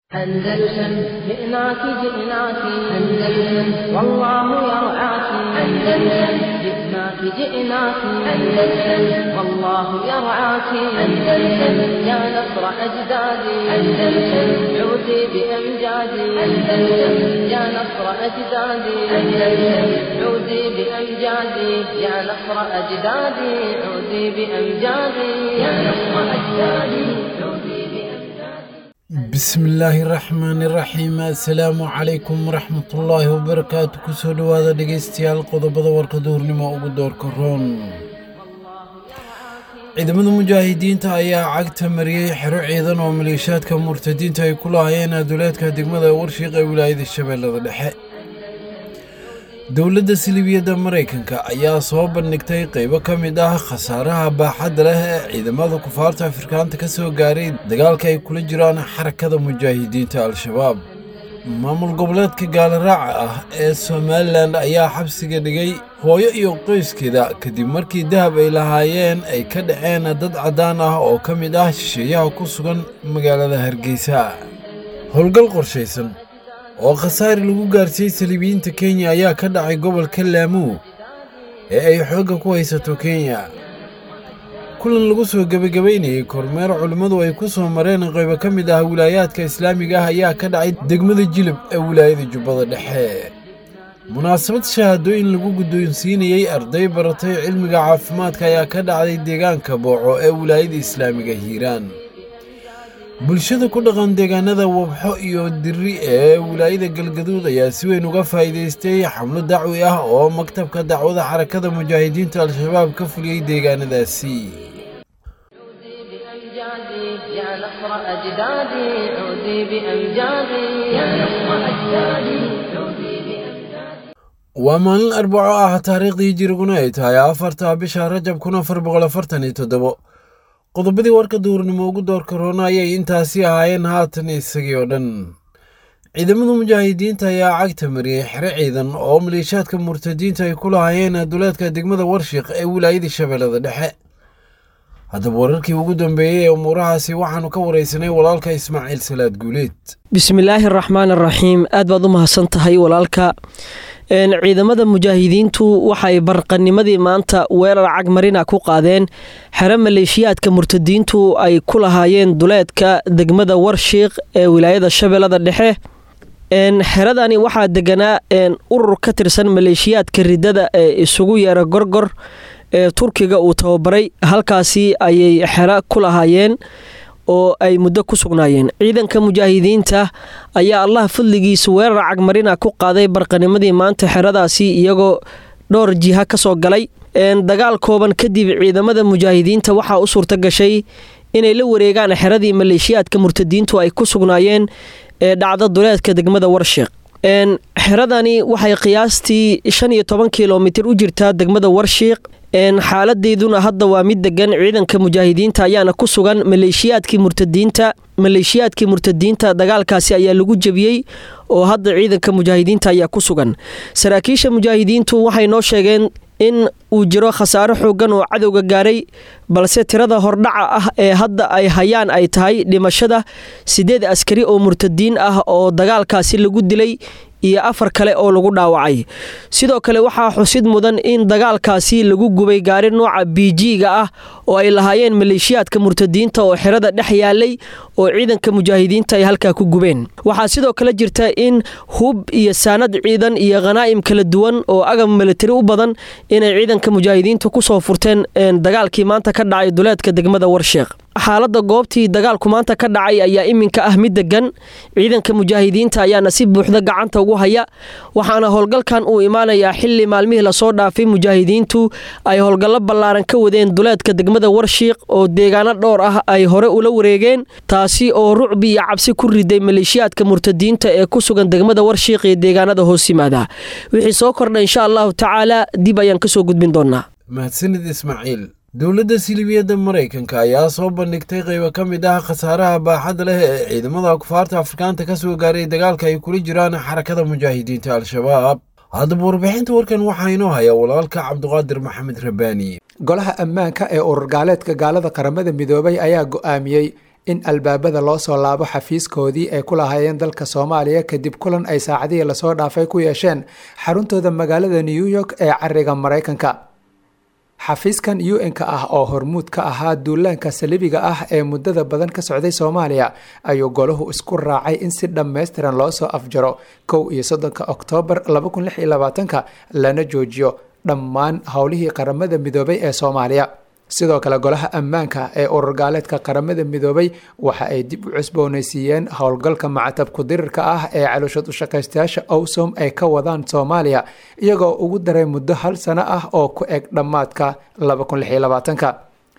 أندلسن جئناك جئناك أندلسن والله يرعاك أندلسن جئناك جئناك أندلسن والله يرعاك أندلسن يا نصر أجدادي أندلسن عودي بأمجادي أندلسن يا نصر أجدادي أندلسن عودي بأمجادي يا نصر أجدادي عودي بأمجادي يا نصر أجدادي عودي بسم الله الرحمن الرحيم السلام عليكم ورحمة الله وبركاته كسر هذا دقيستيال قضبض ورقدور لما أقدر كرون إذا من المجاهدين تايا عقد مريح حرع أيضا ومليشات كمرتدين تاي كلها هينا دولات كدقمة ورشيق ولاية الشمال لضلحة دولة سلبية مريكنكا ayaa soo bandhigtay qaybo kamid ah khasaaraha baaxadda leh ee ciidamada kufaarta Afrikaanta ka soo gaaray dagaalka ay kula jiraan xarakada mujaahidiinta al-shabaab. Maamul goboleedka gaalraaca ah ee Soomaaliland ayaa xabsiga dhigay hooyo iyo qoyskeeda kadib markii dahab ay lahaayeen ay ka dhaceen dad cadaan ah oo kamid ah shisheeyaha ku sugan magaalada Hargeysa. Howlgal qorshaysan oo khasaare lagu gaarsiiyay saliibiyiinta Kenya ayaa ka dhacay gobolka Lamu ee ay xoogga ku haysato Kenya. Kulan lagu soo gabagabeeyay kormeer culimadu ay ku soo mareen qaybo kamid ah wilaayadka Islaamiga ah ayaa ka dhacay degmada Jilib ee wilaayada Jubbada Dhexe. Munaasabad shahaadooyin lagu guddoonsiinayay arday baratay cilmiga caafimaadka ayaa ka dhacday deegaanka Booco ee wilaayada Islaamiga Hiiraan. bulshada ku dhaqan deegaanada Wabxo iyo Dirri ee wilaayada Galgaduud ayaa si weyn uga faa'iideystay xamlo dacwi ah oo maktabka dacwada xarakada mujaahidiinta al-shabaab ka fuliyay deegaanadaasi. يا نصر أجدادي عودي بأمجادي يا نصر أجدادي عودي بأمجادي ومن 4 taariikhdii jirguna ay tahay 4 bisha Rajab 1447 qodobadii warka duurnimo ugu door corona ayay intaasi ahaayeen haatan isagii oo dhan. ciidamada mujaahidiinta ayaa cagta mariyay xire ciidan oo maleeshiyaadka murtadiinta ay ku lahaayeen duleedka degmada Warshiq ee wilaayada Shabeellada Dhexe. haddaba wararkii ugu dambeeyay ee umurahaasi waxaanu ka wareysanay walaalka Ismaaciil Salaad Guuleed. bismillaahir rahmaanir rahiim aad baad u mahadsantahay walaalka. ciidamada mujaahidiintu waxay barqanimadii maanta weerar cagmarina ku qaadeen xero maleeshiyaadka murtadiintu ay ku lahaayeen duleedka degmada Warshiq ee wilaayada Shabeellada Dhexe. xeradani waxaa deganaa urur ka tirsan maleeshiyaadka ridada ee isugu yeera Gorgor ee Turkiga uu tababaray. halkaasi ayay xero ku lahaayeen oo ay muddo ku sugnaayeen. ciidanka mujaahidiinta ayaa Allah fadligiisa weerar cagmarina ku qaaday barqanimadii maanta xeradaasi iyagoo dhowr jiha ka soo galay. dagaal kooban kadib ciidamada mujaahidiinta waxaa u suurta gashay inay la wareegaan xeradii maleeshiyaadka murtadiintu ay ku sugnaayeen ee dhacda duleedka degmada Warshiq. xeradani waxay qiyaastii 15 kiiloomitir u jirtaa degmada Warshiq. xaaladeeduna hadda waa mid degan. ciidanka mujaahidiinta ayaana ku sugan maleeshiyaadkii murtadiinta dagaalkaasi ayaa lagu jabiyay oo hadda ciidanka mujaahidiinta ayaa ku sugan. saraakiisha mujaahidiintu waxay noo sheegeen in uu jiro khasaaro xoogan oo cadowga gaaray, balse tirada hordhaca ah ee hadda ay hayaan ay tahay dhimashada 8 askari oo murtadiin ah oo dagaalkaasi lagu dilay iyo 4 kale oo lagu dhaawacay. sidoo kale waxaa xusid mudan in dagaalkaasi lagu gubay gaari nooca BG-ga ah oo ay lahaayeen maleeshiyaadka murtadiinta oo xerada dhex yaalay oo ciidanka mujaahidiinta ay halka ku gubeen. waxaa sidoo kale jirta in hub iyo saanad ciidan iyo qanaa'im kala duwan oo agab military u badan inay ciidanka mujaahidiinta ku soo furteen dagaalkii maanta ka dhacay duleedka degmada Warshiq. xaaladda goobtii dagaalku maanta ka dhacay ayaa iminka ah mid degan. ciidanka mujaahidiinta ayaana si buuxda gacanta ugu haya, waxaana howlgalkan uu imaanayaa xilli maalmihii la soo dhaafay mujaahidiintu ay howlgallo ballaaran ka wadeen duleedka degmada Warshiq oo deegaano dhowr ah ay hore ula wareegeen, taasi oo rucbi iyo cabsi ku riday maleeshiyaadka murtadiinta ee ku sugan degmada Warshiq iyo deegaanada hoos yimaada. wixii soo kordhay insha Allah tacaala dib ayaan ka soo gudbin doonaa. mahadsanid Ismaaciil. dowladda silibiyada Mareykanka ayaa soo bandhigtay qaybo kamid ah khasaaraha baaxadda leh ee ciidamada kufaarta Afrikaanta ka soo gaaray dagaalka ay kula jiraan xarakada mujaahidiinta al-shabaab. haddaba warbixinta warkan waxaa inoo haya walaalka Cabdiqaadir Maxamed Rabbaani. golaha ammaanka ee urur gaaleedka gaalada qaramada midoobay ayaa go'aamiyey in albaabada loo soo laabo xafiiskoodii ay ku lahaayeen dalka Soomaaliya kadib kulan ay saacadihii lasoo dhaafay ku yeesheen xaruntooda magaalada New York ee cariga Mareykanka. xafiiskan UN-ka ah oo hormuud ka ahaa duulaanka saliibiga ah ee muddada badan ka socday Soomaaliya ayuu goluhu isku raacay in si dhammaystiran loo soo afjaro 31 Oktoobar 2026 lana joojiyo dhammaan howlihii qaramada midoobay ee Soomaaliya. sidoo kale golaha ammaanka ee urur gaaleedka qaramada midoobay waxa ay dib u cusboonaysiiyeen howlgalka macatabku dirirka ah ee calooshood u shaqaystayaasha AWSOM ay ka wadaan Soomaaliya iyagoo ugu daray muddo 1 sano ah oo ku eg dhammaadka 2026.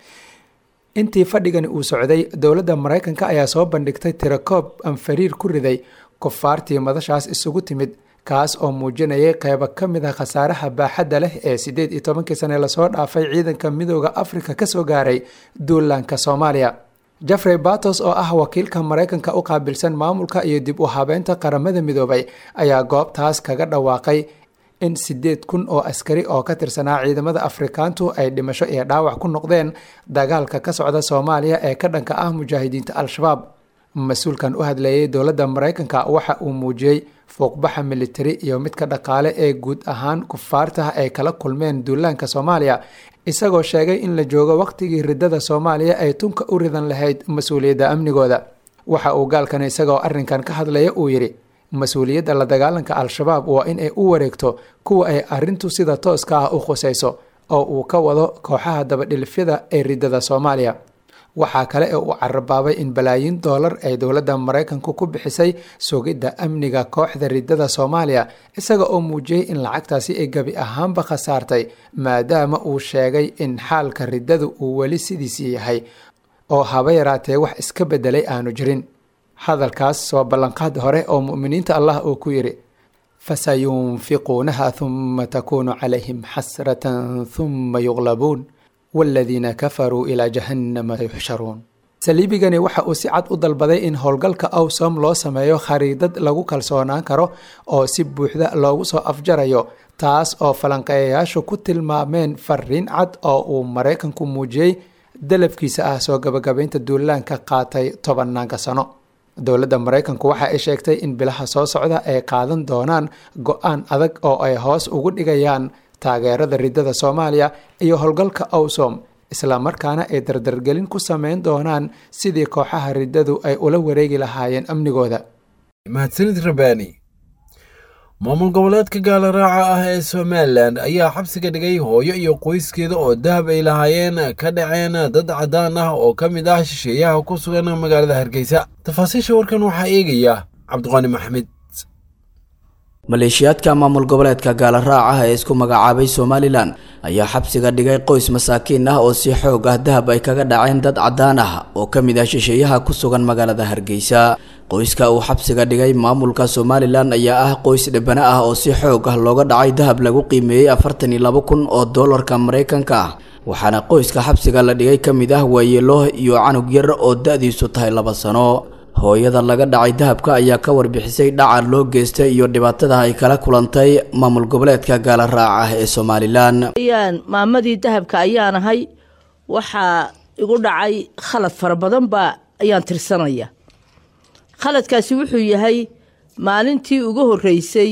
intii fadhigani uu socday dowladda Mareykanka ayaa soo bandhigtay tirakoob anfariir ku riday kufaartii madashaas isugu timid kaas oo muujinayay qayb ka mid ah khasaaraha baaxadda leh ee 18 sano la soo dhaafay ciidanka midowga Afrika ka soo gaaray duulaanka Soomaaliya. Jeffrey Batos oo ah wakiilka Mareykanka u qaabilsan maamulka iyo dib u habeynta qaramada midoobay ayaa goobtaas kaga dhawaaqay in 8,000 oo askari oo ka tirsanaa ciidamada Afrikaantu ay dhimasho iyo dhaawac ku noqdeen dagaalka ka socda Soomaaliya ee ka dhanka ah mujaahidiinta Al-Shabaab. mas-uulkan u hadlayay dowladda Mareykanka waxa uu muujiyay fuuqbaxa military iyo midka dhaqaale ee guud ahaan kufaarta ay kala kulmeen duulaanka Soomaaliya isagoo sheegay in la joogo waqtigii ridada Soomaaliya ay tunka u ridan lahayd mas'uuliyadda amnigooda. waxa uu gaalkan isagoo arrinkan ka hadlaya uu yiri mas'uuliyadda la dagaalanka Al-Shabaab waa in ay u wareegto kuwa ay arrintu sida tooska ah u khusayso oo uu ka wado kooxaha dabadhilifyada ee ridada Soomaaliya. waxaa kale oo uu carabaabay in balaayiin dollar ay dowladda Mareykanku ku bixisay sugidda amniga kooxda ridada Soomaaliya isaga oo muujiyay in lacagtaasi ay gabi ahaanba khasaartay maadaama uu sheegay in xaalka ridadu uu weli sidiisii yahay oo haba yaraatee wax iska bedelay aanu jirin. hadalkaas soo ballanqaad hore oo mu'miniinta Allah uu ku yiri fasayunfiqunaha thumma takunu calayhim xasratan thumma yughlabuun والذين كفروا إلى جهنم يحشرون. saliibigani waxa uu si cad u dalbaday in howlgalka AWSOM loo sameeyo khariidad lagu kalsoonaan karo oo si buuxda loogu soo afjarayo taas oo falanqeeyayaashu ku tilmaameen fariin cad oo uu Mareykanku muujiyay dalabkiisa ah soo gabagabaynta duulaanka qaatay 10 sano. dowladda Mareykanku waxa ay sheegtay in bilaha soo socda ay qaadan doonaan go'aan adag oo ay hoos ugu dhigayaan taageerada ridada Soomaaliya iyo howlgalka AWSOM isla markaana ay dardargelin ku sameyn doonaan sidii kooxaha ridadu ay ula wareegi lahaayeen amnigooda. mahadsanid Rabani. maamul goboleedka gaala raaca ah ee Somaliland ayaa xabsiga dhigay hooyo iyo qoyskeeda oo dahab ay lahaayeen ka dhaceen dad cadaan ah oo ka mid ah shisheeyaha ku sugan magaalada Hargeysa. tafaasiisha warkan waxaa eegaya Cabdiqani Maxamed. maleeshiyaadka maamul goboleedka gaala raaca ee isku magacaabay Somaliland ayaa xabsiga dhigay qoys masaakiin ah oo si xoog ah dahab ay kaga dhaceen dad cadaan ah oo ka mid ah shisheeyaha ku sugan magaalada Hargeysa. qoyska uu xabsiga dhigay maamulka Somaliland ayaa ah qoys dhibana ah oo si xoog ah looga dhacay dahab lagu qiimeeyay 42,000 oo dollarka Mareykanka ah waxaana qoyska xabsiga la dhigay ka mid ah waayeelo iyo canug yar oo da'diisu tahay 2 sano. hooyada laga dhacay dahabka ayaa ka warbixisay dhaca loo geystay iyo dhibaatada ay kala kulantay maamul goboleedka gaala raaca ee Somaliland. maamadii dahabka ayaan ahay waxa igu dhacay khalad fara badan ba ayaan tirsanaya. khaladkaasi wuxuu yahay maalintii ugu horeysay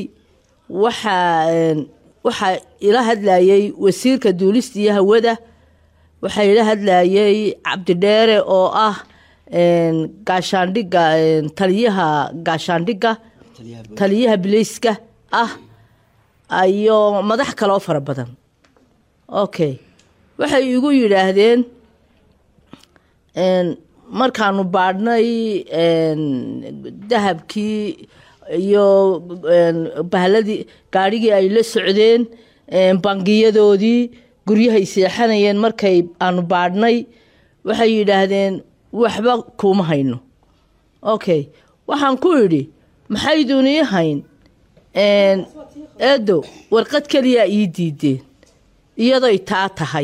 waxa ila hadlayay wasiirka duulista iyo hawada waxa ila hadlayay Cabdi Dheere oo ah gaashaandhiga taliyaha gaashaandhiga taliyaha biliiska ah ayo madax kale oo fara badan. okay waxay igu yiraahdeen markaanu baadhnay dahabkii iyo bahladii gaarigii ay la socdeen bangiyadoodii guryahay seexanayeen markay aanu baadhnay waxay yiraahdeen waxba kuma hayno. okay waxaan ku yiri maxay doonay hayn eedo warqad kaliya ii diideen iyadoo taa tahay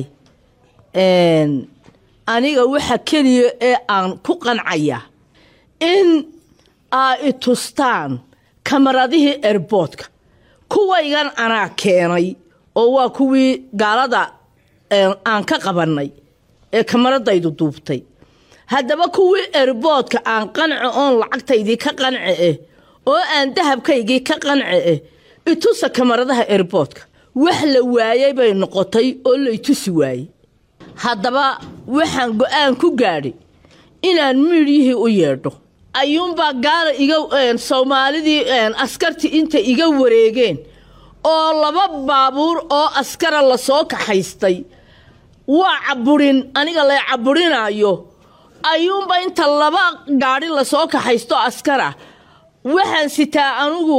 aniga waxa kaliya ee aan ku qancaya in ay tustaan kamaradihi airportka kuwaygan anaa keenay oo waa kuwii gaalada aan ka qabanay ee kamaradaydu duubtay haddaba kuwii erboodka aan qanci oon lacagtaydii ka qanci oo aan dahabkaygii ka qanci itusa kamaradaha erboodka wax la waayay bay noqotay oo la itusi waayay haddaba waxaan go'aan ku gaadhay inaan miidhiyihii u yeedho ayuunbaa gaala iga soomaalidii askartii inta iga wareegeen oo 2 baabuur oo askara la soo kaxaystay waa caburin aniga la caburinayo ayuunba inta 2 gaari la soo kaxaysto askara waxaan sitaa anigu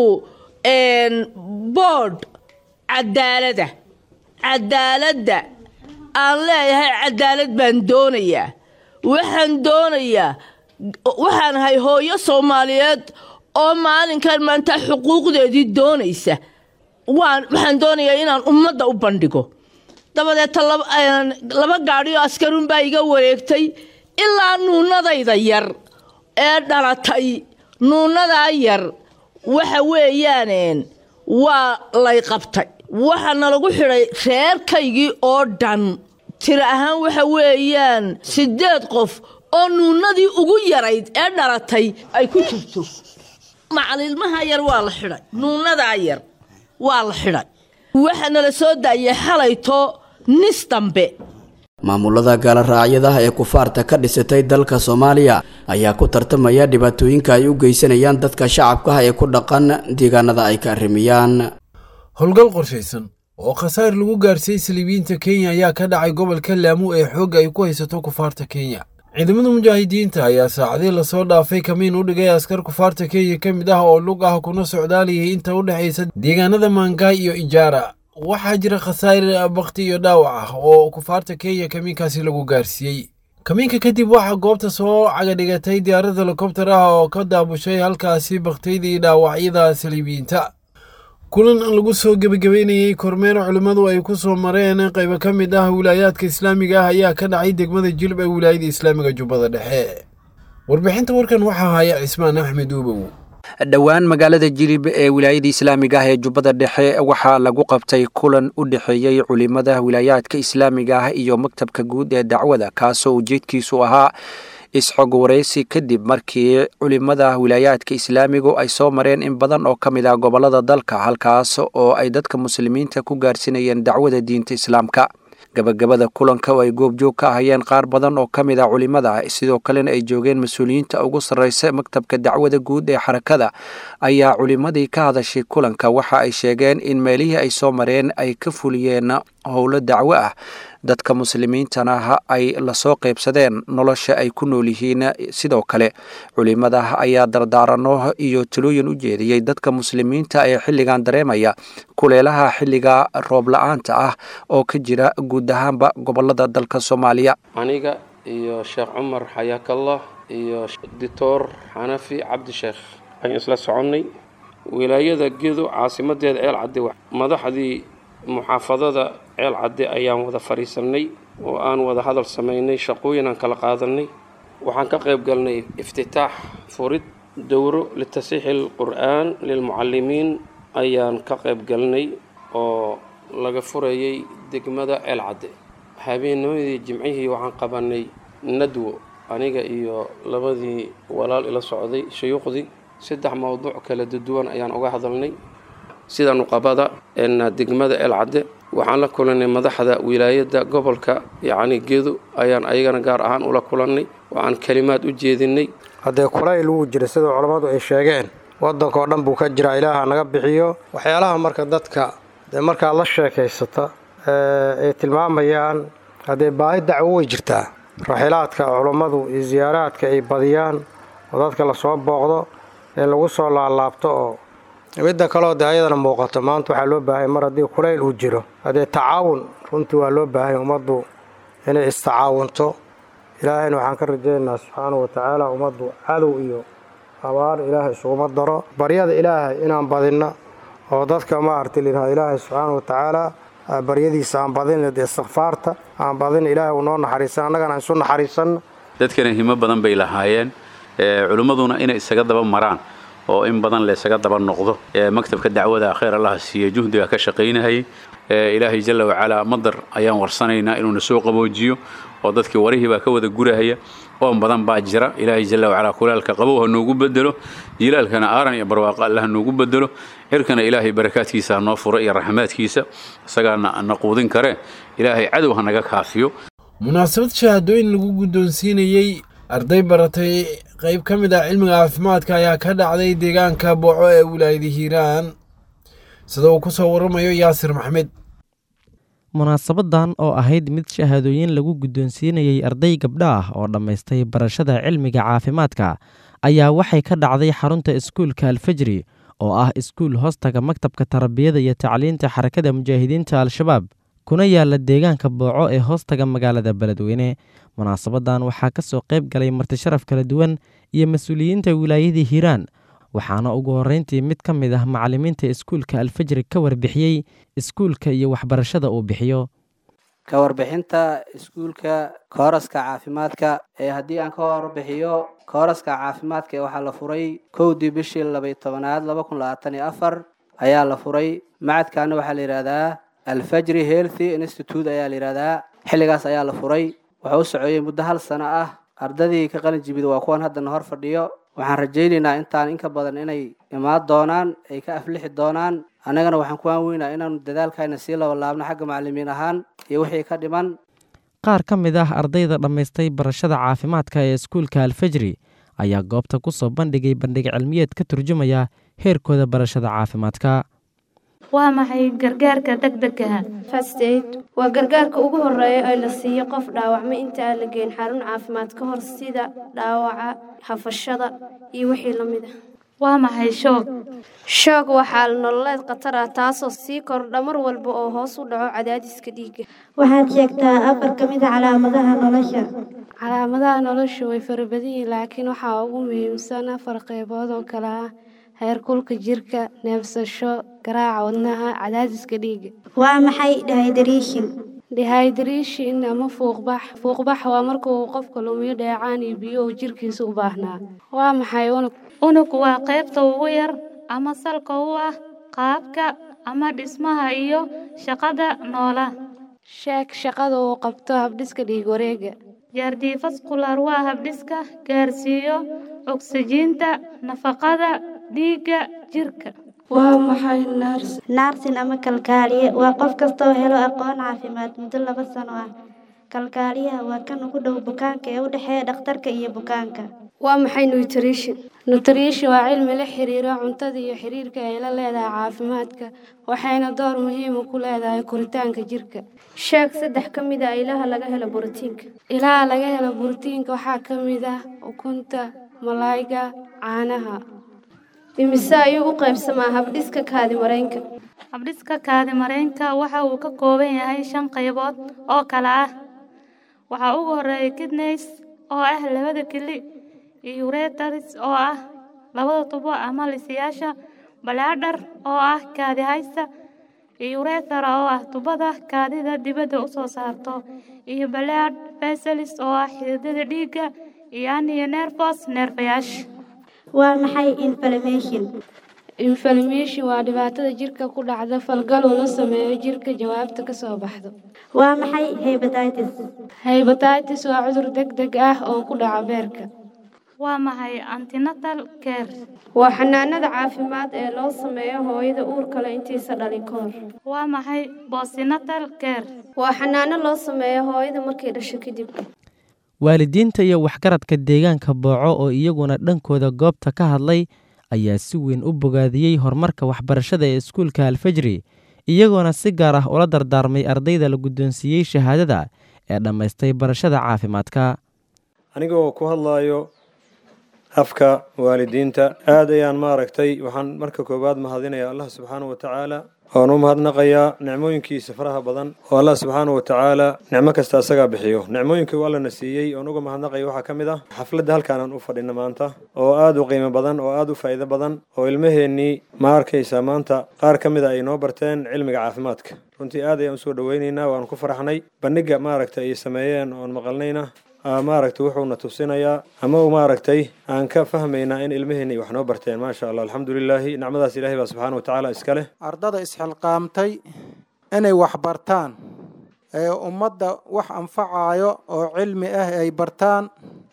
board cadaalada aan leeyahay cadaalad baan doonayaa waxaan ahay hooyo Soomaaliyeed oo maalinkan maanta xuquuqdeedii doonaysa waxaan doonayaa inaan ummadda u bandhigo dabadeed 2 gaari oo askarun baa iga wareegtay ilaa nuunadayda yar ee dhalatay nuunadaa yar waxa weeyaan waa lay qabtay waxaana lagu xidhay reerkaygii oo dhan tira ahaan waxa weeyaan 8 qof oo nuunadii ugu yarayd ee dhalatay ay ku jirto macalilmaha yar waa la xidhay nuunadaa yar waa la xidhay waxaana la soo daayay xalayto nis dambe maamulada gaala raacyadaha ee kufaarta ka dhisatay dalka Soomaaliya ayaa ku tartamaya dhibaatooyinka ay u geysanayaan dadka shacabka ah ee ku dhaqan deegaanada ay ka arrimiyaan howlgal qorshaysan oo khasaar lagu gaarsiiyay Silibiinta Kenya ayaa ka dhacay gobolka Lamu ee xoog ay ku haysato kufaarta Kenya ciidamada mujaahidiinta ayaa saacadii la soo dhaafay kamiin u dhigay askar kufaarta Kenya kamid ah oo lug ah kuna socdaaliyay inta u dhaxaysa deegaanada Mangai iyo Ijara waxaa jira khasaar baqti iyo dhaawac ah oo kufaarta Kenya kamiinkaasi lagu gaarsiiyay kamiinka kadib waxa goobta soo caga dhigatay diyaarad helicopter ah oo ka daabushay halkaasi baqtiyadii dhaawacyada Silibiinta kulan lagu soo gabagabeynayay kormeer culimadu ay ku soo mareen qayb ka mid ah wilaayadka islaamiga ah ayaa ka dhacay degmada Jilb ee wilaayada islaamiga Jubbada Dhexe warbixinta warkan waxa haya Ismaan Axmed Uubow dhawaan magaalada Jilb ee wilaayada islaamiga ah ee Jubbada Dhexe waxa lagu qabtay kulan u dhaxeeyay culimada wilaayadka islaamiga ah iyo maktabka guud ee dacwada kaasoo ujeedkiisu ahaa isxog wareysi kadib markii culimada wilaayadka islaamigu ay soo mareen in badan oo kamid ah gobolada dalka halkaas oo ay dadka muslimiinta ku gaarsinayeen dacwada diinta islaamka gabagabada kulanka oo ay goobjoog ka ahayeen qaar badan oo kamid ah culimada sidoo kalena ay joogeen mas'uuliyiinta ugu sareysa maktabka dacwada guud ee xarakada ayaa culimadii ka hadashay kulanka waxa ay sheegeen in meelihii ay soo mareen ay ka fuliyeen howlo dacwo ah dadka muslimiintana ay la soo qaybsadeen nolosha ay ku nool yihiin sidoo kale culimada ayaa dardaarano iyo talooyin u jeediyay dadka muslimiinta ee xilligan dareemaya kuleelaha xilliga roob la'aanta ah oo ka jira guud ahaanba gobolada dalka Soomaaliya aniga iyo Sheekh Umar Hayakallah iyo Dr. Hanafi Abdi Sheekh ay isla soconay wilaayada Gedo caasimadeeda Ceel Cadde madaxdii muxaafadada Ceel Cadde ayaan wada fariisanay oo aan wada hadal sameynay shaqooyin aan kala qaadanay waxaan ka qayb galnay iftitaax furid dowro litasxiixil qur'aan lil muallimiin ayaan ka qayb galnay oo laga furayay degmada Ceel Cadde habeenooyadii jimcihii waxaan qabanay nadwo aniga iyo labadii walaal ila socday shayuuqdi 3 mawduuc kala duwan ayaan uga hadalnay sida nuqabada in degmada Ceel Cadde waxaan la kulanay madaxda wilaayada gobolka Gedo ayaan ayagana gaar ahaan ula kulanay waxaan kalimaad u jeedinay hadee kulayl uu jira sida culimadu ay sheegeen wadanka oo dhan buu ka jira Ilaaha naga bixiyo waxyaalaha marka dadka marka la sheekaysata ee tilmaamayaan hadee baahi dacwo way jirtaa raxilaadka culimadu iyo ziyaaraadka ay badiyaan oo dadka la soo booqdo ee lagu soo laalaabto oo midda kale oo ayadana muuqato maanta waxa loo baahay mar hadii kulayl uu jiro hadee tacaawun runtii waa loo baahay umadu inay istacaawunto ilaahayna waxaan ka rajaynaynaa subxaanahu wa tacaala umadu cadow iyo abaar ilaahay isugu daro baryada ilaahay inaan badina oo dadka ma artilinaha ilaahay subxaanahu wa tacaala baryadiisa aan badin istighfaarta aan badin ilaahay uu noo naxariisan annagana aan isu naxariisan dadkana himo badan bay lahaayeen culimaduna inay isaga daba maraan oo in badan la isaga daba noqdo maktabka dacwada khayr Allah siiyo juhdiga ka shaqeynayay ilaahay jalla wa ala madar ayaan warsanaynaa inuu soo qaboojiyo oo dadkii warihii baa ka wada gurahaya oon badan baa jira ilaahay jalla wacala kulaalka qabow ha noogu bedelo jilaalkana aaran iyo barwaaqo allah ha noogu bedelo cirkana ilaahay barakaadkiisa ha noo furo iyo raxmaadkiisa isagaana na quudin kare ilaahay cadow ha naga kaafiyo munaasabad shahaadooyin lagu guddoonsiinayey arday baratay qayb ka mid ah cilmiga caafimaadka ayaa ka dhacday deegaanka booco ee wilaayada hiiraan sida uu ku soo waramayo yaasir maxmed munaasabadan oo ahayd mid shahaadooyin lagu guddoonsiinayey arday gabdho ah oo dhammaystay barashada cilmiga caafimaadka ayaa waxay ka dhacday xarunta iskuulka alfajri oo ah iskuul hoostaga maktabka tarbiyada iyo tacliinta xarakada mujaahidiinta al-shabaab kuna yaala deegaanka booco ee hoostaga magaalada beledweyne munaasabadan waxaa ka soo qayb galay martisharaf kala duwan iyo mas-uuliyiinta wilaayadii hiiraan waxaana ugu horreyntii mid ka mid ah macallimiinta iskuulka alfajri ka warbixiyey iskuulka iyo waxbarashada uu bixiyo ka warbixinta iskuulka kooraska caafimaadka haddii aan ka warbixiyo kooraska caafimaadka waxaa la furay 1 bishii 12 2024 ayaa la furay macadkaana waxaa la yiraahdaa Al-Fajri Healthy Institute ayaa la yiraahdaa xilligaas ayaa la furay waxa uu socday muddo hal sano ah ardadii ka qalin jibida waa kuwan hadda hor fadhiyo waxaan rajaynaynaa intaan in ka badan inay imaad doonaan ay ka aflixi doonaan anagana waxaan ku aanweynaa inaan dadaalkayna sii laabno xagga macallimiin ahaan iyo wixii ka dhiman qaar ka mid ah ardayda dhammaystay barashada caafimaadka ee iskuulka alfajri ayaa goobta ku soo bandhigay bandhig cilmiyeed ka turjumaya heerkooda barashada caafimaadka waa maxay gargaarka degdega first aid waa gargaarka ugu horeeya ee la siiyo qof dhaawacmay inta aan la geyn xarun caafimaad ka hor sida dhaawaca hafashada iyo wixii la mid ah waa maxay shoog waxaa nololeed khatar ah taasoo sii kordha mar walba oo hoos u dhaco cadaadiska dhiigga waxaad sheegtaa 4 ka mid ah calaamadaha nolosha way farabadan yihiin laakiin waxaa ugu muhiimsan 4 qaybood oo kala ah heerkulka jirka neefsasho garaaca wadnaha cadaadiska dhiigga waa maxay dehydration ama fuuqbax waa marka uu qofka lumiyo dheecaan iyo biyo uu jirkiisa u baahnaa waa maxay unug waa qaybta ugu yar ama salka u ah qaabka ama dhismaha iyo shaqada noola sheeg shaqada uu qabto habdhiska dhiig wareega cardiovascular waa habdhiska gaarsiiyo oksijiinta nafaqada dhiigga jirka waa maxay nursing ama kalkaaliye waa qof kasta oo helo aqoon caafimaad muddo 2 sano ah kalkaaliyaha waa kan ugu dhow bukaanka ee u dhexeeya dhakhtarka iyo bukaanka waa maxay nutrition waa cilmi la xiriira cuntada iyo xiriirka ay la leedahay caafimaadka waxayna door muhiim ah ku leedahay koritaanka jirka sheeg 3 ka mid ah ilaha laga helo borotiinka waxaa ka mid ah ukunta malayga caanaha imise ayuu u qaybsamaa habdhiska kaadimareenka habdhiska kaadimareenka waxa uu ka kooban yahay 5 qaybood oo kala ah waxa ugu horeeya kidneys oo ah 2 kili iyo ureters oo ah 2 tubo ama lisayaasha bladder oo ah kaadi haysta iyo urethra oo ah tubada kaadida dibadda u soo saarto iyo blood vessels oo ah xididada dhiigga iyo nervous nervayaasha waa maxay inflammation waa dhibaatada jirka ku dhacda falgal uu la sameeyo jirka jawaabta ka soo baxdo waa maxay hepatitis waa cudur degdeg ah oo ku dhaca beerka waa maxay antenatal care waa xanaanada caafimaad ee loo sameeyo hooyada uurka leh intiisa dhalin ka hor waa maxay postnatal care waa xanaano loo sameeyo hooyada markay dhasho kadib waalidiinta iyo waxgaradka deegaanka booco oo iyaguna dhankooda goobta ka hadlay ayaa si weyn u bogaadiyey horumarka waxbarashada ee iskuulka alfajri iyagoona si gaar ah ula dardaarmay ardayda la guddoonsiiyey shahaadada ee dhammaystay barashada caafimaadka anigoo ku hadlayo afka waalidiinta aad ayaan waxaan marka koowaad mahadinayaa allah subxaanahu watacaala oon u mahadnaqayaa nicmooyinkiisa faraha badan oo allah subxaanahu watacaala nicmo kasta asagaa bixiyo nicmooyinkii allana siiyey oon uga mahadnaqaya waxaa ka mid ah xafladda halkaanaan u fadhina maanta oo aad u qiimo badan oo aad u faa'iido badan oo ilmaheennii ma arkaysa maanta qaar ka mid a ay noo barteen cilmiga caafimaadka runtii aad ayaan usoo dhawaynaynaa waan ku faraxnay bandhiga ay sameeyeen oon maqalnayna wuxuuna tusinayaa ama aan ka fahmaynaa in ilmaheenni wax noo barteen maasha Allah alxamdulilaahi nicmadaas ilaahay baa subxaanahu watacaala iska leh ardada isxilqaamtay inay wax bartaan ee ummadda wax anfacayo oo cilmi ah ay bartaan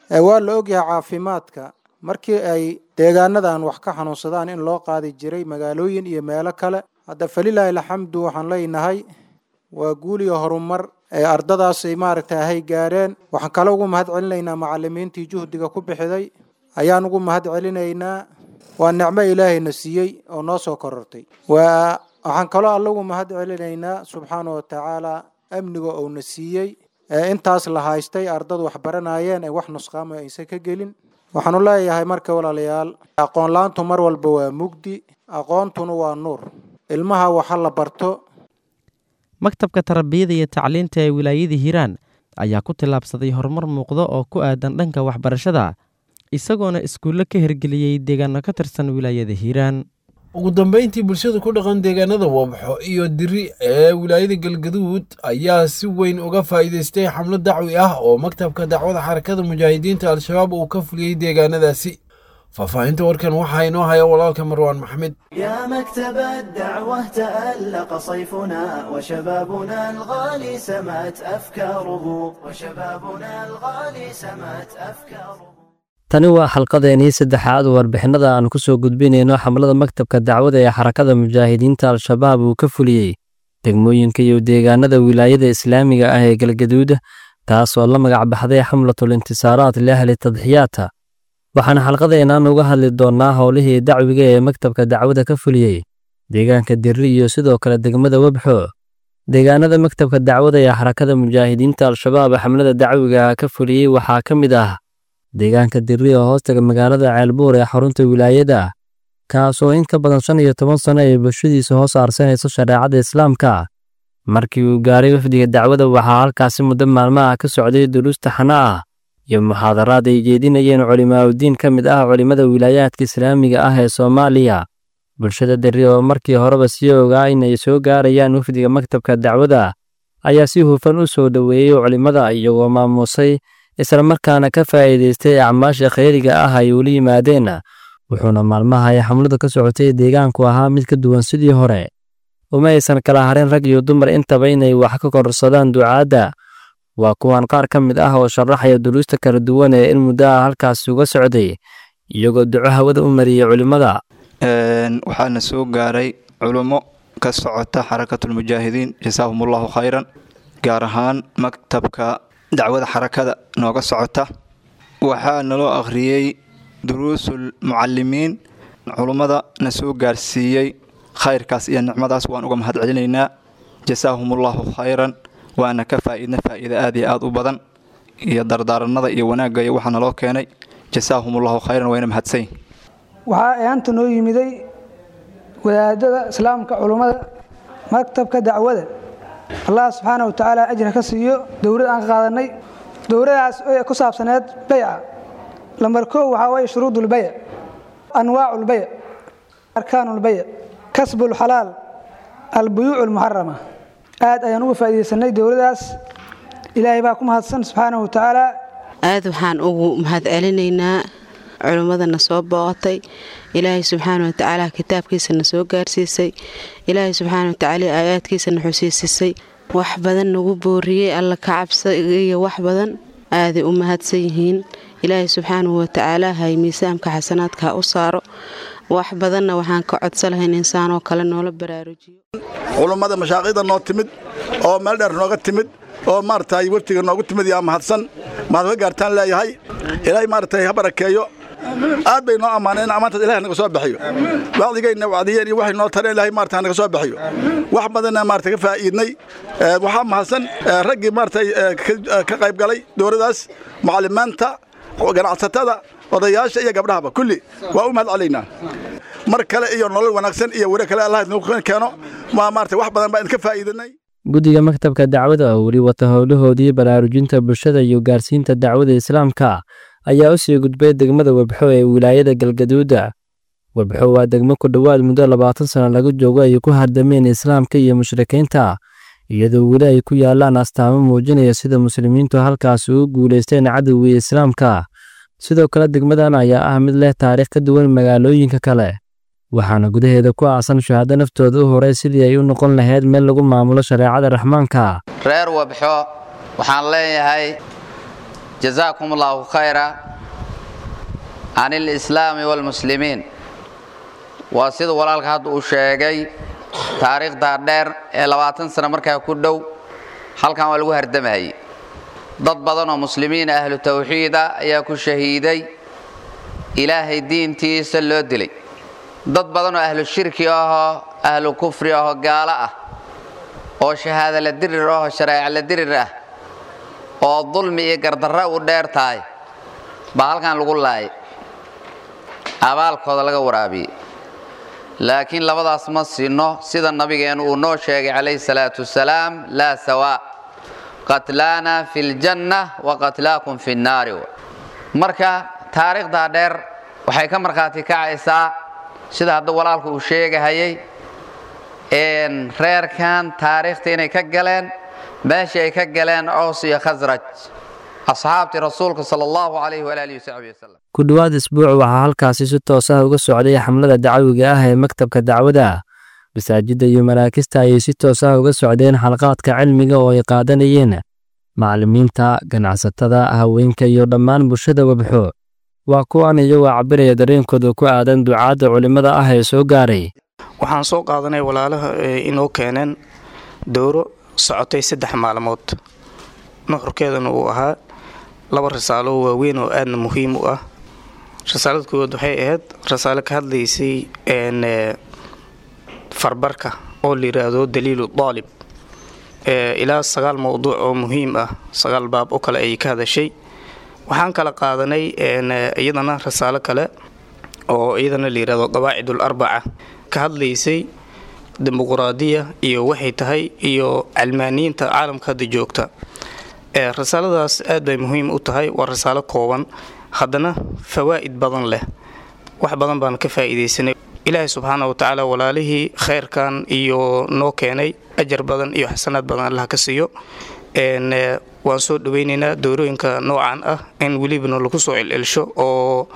waa la ogyahay caafimaadka markii ay deegaanadan wax ka xanuunsadaan in loo qaadi jiray magaalooyin iyo meelo kale. hadda falilaahi alxamdu waxaan leenahay waa guul iyo horumar ee ardadaas ay maaragtay hay gaareen. waxaan kale ugu mahad celinaynaa macallimiintii juhdiga ku bixiday ayaan ugu mahad celinaynaa. waa nicmo ilaahayna siiyey oo noo soo korortay. waxaan kaloo alla ugu mahad celinaynaa subxaana wa tacaala amniga uuna siiyey intaas la haystay ardadu wax baranayeen ay wax nusqaamo aysan ka gelin. waxaanu leeyahay marka walaalayaal aqoon laantu mar walba waa mugdi, aqoontuna waa nuur. ilmaha waxa la barto. maktabka tarbiyada iyo tacliinta ee wilaayada hiiraan ayaa ku tillaabsaday horumar muuqda oo ku aadan dhanka waxbarashada isagoona iskuulle ka hirgeliyey deegaano ka tirsan wilaayada hiiraan. ugu dambeyntii bulshada ku dhaqan deegaanada wabxo iyo diri ee wilaayada galgaduud ayaa si weyn uga faa'iidaystay xamlo dacwi ah oo maktabka dacwada xarakada mujaahidiinta al-shabaab uu ka fuliyey deegaanadaasi. ففاهمت وركن وحاين وهاي والالك مروان محمد. يا مكتب الدعوة تألق صيفنا وشبابنا الغالي سمات أفكاره tani waa xalqadeenii saddexaad warbixinada aan ku soo gudbinayno xamlada maktabka dacwada ee xarakada mujaahidiinta al-shabaab uu ka fuliyey degmooyinka iyo deegaanada wilaayada islaamiga ah ee galgaduud taasoo la magac baxday xamlatul intisaaraat liahli tadxiyaata. waxaan xalqadeenaan uga hadli doonnaa howlihii dacwiga ee maktabka dacwada ka fuliyey deegaanka dirri iyo sidoo kale degmada wabxo. deegaanada maktabka dacwada ee xarakada mujaahidiinta al-shabaab xamlada dacwiga ka fuliyey waxaa ka mid ah deegaanka dirri oo hoostaga magaalada ceelbuur ee xarunta wilaayada kaasoo in ka badan 15 sano ay bulshadiisa hoos aarsanayso shareecada islaamka. markii uu gaaray wafdiga dacwada waxaa halkaasi muddo maalmaha ka socday duruus taxano ah iyo muxaadaraad ay jeedinayeen culimaadudiin ka mid ah culimada wilaayaadka islaamiga ah ee Soomaaliya. bulshada dirri oo markii horeba sii ogaa inay soo gaarayaan wafdiga maktabka dacwada ayaa si hufan u soo dhaweeyay culimada iyagoo maamusay isla markaana ka faa'iideystay acmaasha khayriga ah ay ula yimaadeen. wuxuuna maalmaha ay xamladu ka socotay deegaanku ahaa mid ka duwan sidii hore. uma aysan kala harin rag iyo dumar intaba inay wax ka kororsadaan ducaadda. waa kuwan qaar ka mid ah oo sharaxaya duruusta kala duwan ee in muddo ah halkaas uga socday iyagoo duco hawada u mariyay culimada. waxaana soo gaaray culimo ka socota xarakatul mujaahidiin jazaahumullahu khayran gaar ahaan maktabka dacwada xarakada nooga socota. waxaa naloo akhriyey duruusul mucallimiin culummada na soo gaarsiiyey khayrkaas iyo nicmadaas waan uga mahad celinaynaa jazaahumullahu khayran. waana ka faa'iidna faa'iida aad iyo aad u badan iyo dardaaranada iyo wanaagga iyo waxa naloo keenay jazaahumullahu khayran wayna mahadsan. waxaa ayaanta noo yimiday wadaadada islaamka culummada maktabka dacwada allah subxaanahu wa tacaala ajra ka siiyo dowlad aan qaadanay. dowladaas oo ku saabsaneed bayca. lambar 1 waxaa weeye shuruudul bayc, anwaacul bayc, arkaanul bayc, kasbul xalaal, albuyuucul muharrama. aad ayaan uga faa'iideysanay dowladaas. ilaahay baa ku mahadsan subxaanahu wa tacaala. aad waxaan ugu mahad celinaynaa culimmadana soo booqatay. ilaahay subxaanahu wa tacaala kitaabkiisana soo gaarsiisay. ilaahay subxaanahu wa tacaala aayaadkiisana xusiisisay. wax badan nagu booriyey alla ka cabsa iyo wax badan aaday u mahadsan yihiin. ilaahay subxaanahu wa tacaala hay miisaamka xasanaadka u saaro. wax badanna waxaan ka codsanayn insaan oo kale noola baraarujiyo. culummada mashaaqida noo timid oo meel dheer nooga timid oo maartay waftiga noogu timid yaa mahadsan maad ka gaartaan leeyahay. ilaahay maartay ha barakeeyo. aad bay noo amaaneen amaanta ilaahay naga soo bixiyo. waqtigayna wacdiyeen iyo waxay noo tareen ilaahay maartay naga soo bixiyo. wax badan maartay ka faa'iidnay. waxa mahadsan raggii maartay ka qayb galay dowladaas macallimiinta ganacsatada odayaasha iyo gabdhaha kulli waa u mahad celeynaa. mar kale iyo nolol wanaagsan iyo wara kale Allah inuu keeno ma maartay wax badan baan ka faa'iidanay. guddiga maktabka dacwada oo weli wata howlahoodii baraarujinta bulshada iyo gaarsiinta dacwada islaamka ayaa u sii gudbay degmada wabxo ee wilaayada galgaduud. wabxo waa degmo ku dhowaad muddo 20 sano laga joogo ay ku hardameen islaamka iyo mushrikiinta iyadoo weli ay ku yaalaan astaamo muujinaya sida muslimiintu halkaas ugu guuleysteen cadowga islaamka. sidoo kale degmadan ayaa ah mid leh taariikh ka duwan magaalooyinka kale waxaana gudaheeda ku aasan shahaado naftooda u horay sidii ay u noqon lahayd meel lagu maamulo shareecada raxmaanka. reer wabxo waxaan leeyahay جزاكم الله خيرا عن الإسلام والمسلمين وسيد ولالك هاد وشيغي تاريخ دار ee 20 sano markaa ku dhow halkan waa lagu hardamay dad badan oo muslimiin ahlu tawxiid ayaa ku shahiiday ilaahay diintiisa loo dilay dad badan oo ahlu shirki ah ahlu kufri ah gaala ah oo shahaada la dirir oo sharci la dirir ah oo dulmi iyo gardarro u dheertaay baa halkan lagu laayay abaalkooda laga waraabiyay laakiin labadaas ma sino sida nabigeenu uu noo sheegay calayhi salaatu wasalaam la sawa qatlana fil janna wa qatlaakum fin naar marka taariikhda dheer waxay ka marqaati kacaysaa sida hadda walaalku uu sheegayay reerkan taariikhta inay ka galeen meeshii ay ka galeen Aws iyo Khasraj asxaabtii rasuulka sallallahu alayhi wa alihi wasallam ku dhawaad isbuuc waxaa halkaasi si toos ah uga socday xamlada dacwiga ah ee maktabka dacwada masaajidda iyo maraakista ayay si toos ah uga socdeen xalaqaadka cilmiga oo ay qaadanayeen macallimiinta ganacsatada haweenka iyo dhammaan bulshada wabxo waa kuwan iyagoo cabiraya dareenkooda ku aadan ducaada culimada ah ee soo gaaray waxaan soo qaadanay walaalaha inoo keeneen dooro socotay 3 maalmood nuxurkeedana uu ahaa 2 risaalo waaweyn oo aad muhiim u ah risaalada koowaad waxay ahayd risaalo ka hadlaysay farbarka oo la yiraahdo daliilu daalib ilaa 9 mowduuc oo muhiim ah 9 baab oo kale ay ka hadashay waxaan kala qaadanay iyadana risaalo kale oo iyadana la yiraahdo qawaa'idul arba'a ka hadlaysay dimuqraadiya iyo waxay tahay iyo almaaniinta caalamka hadda joogta risaaladaas aad bay muhiim u tahay waa risaalo kooban haddana fawaa'id badan leh wax badan baan ka faa'iideysanay ilaahay subxaanahu wa tacaala walaalihii khayrkan iyo noo keenay ajar badan iyo xasanaad badan Allah ka siiyo waan soo dhaweynaynaa doorooyinka noocan ah in welibana lagu soo celcelsho oo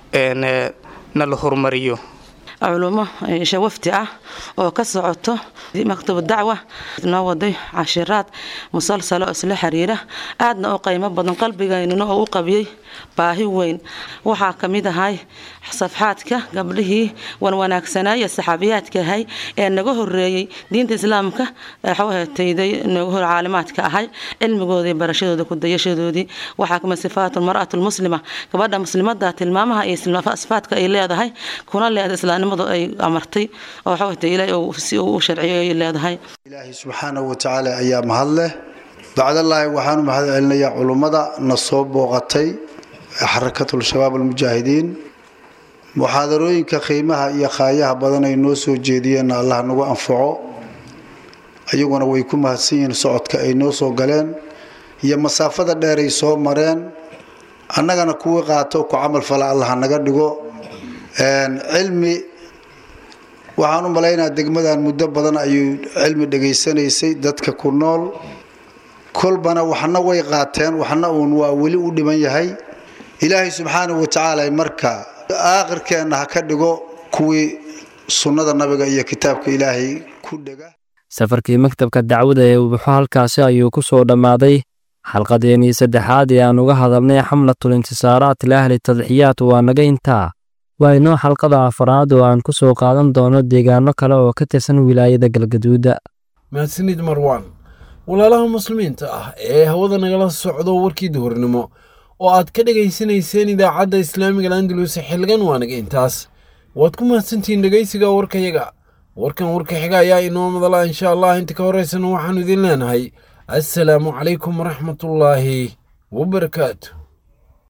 na la horumariyo علومه شوفتي oo ka socoto maktab dacwa noo waday cashiraad musalsalo isla xiriira aadna oo qiimo badan qalbigeena oo u qabiyay baahi weyn waxa kamid ahay safxaadka gabdhihii wanaagsanaa saxaabiyaadka ahay ee naga horeeyay diinta islaamka xawaateeday naga hor caalimaadka ahay cilmigooda barashadooda ku dayashadoodii waxa kama sifaatul mar'atul muslima gabadha muslimada tilmaamaha iyo sifaadka ay leedahay kuna leedahay islaamnimadu ay amartay oo xawaateeday ilaahay oo si uu sharciyeeyay leedahay ilaahi subhanahu wa ta'ala ayaa mahad leh bacdallaahi waxaanu mahad celinayaa culimada na soo booqatay xarakatul shabaab al mujaahidiin muxaadarooyinka qiimaha iyo qaayaha badan ay noo soo jeediyeen Allah nagu anfaco ayaguna way ku mahadsan yihiin socodka ay noo soo galeen iyo masaafada dheer ay soo mareen annagana kuwa qaato ku amal fala Allah naga dhigo cilmi waxaan u maleynayaa degmadan muddo badan ayuu cilmi dhageysanaysay dadka ku nool kolbana waxna way qaateen waxna uun waa wali u dhiman yahay ilaahay subxaanahu wa tacaala marka aakhirkeena ha ka dhigo kuwii sunnada nabiga iyo kitaabka ilaahay ku dhaga safarkii maktabka dacwada ee wuxuu halkaasi ayuu ku soo dhamaaday xalqadeenii saddexaad ee aan uga hadalnay xamlatul intisaaraat li ahli tadxiyaat waa naga intaa waa inoo xalqada afraad oo aan ku soo qaadan doono deegaano kale oo ka tirsan wilaayada galgaduuda mahadsanid marwaan walaalaha muslimiinta ah ee hawada nagala socdo warkii duhurnimo oo aad ka dhageysanayseen idaacadda islaamiga Andalus xilgan waanaga intaas waad ku mahadsantiin dhageysiga warkayaga warkan warka xiga ayaa inoo madala insha Allah inta ka horeysana waxaan idin leenahay assalaamu calaykum waraxmatullaahi wabarakaatuh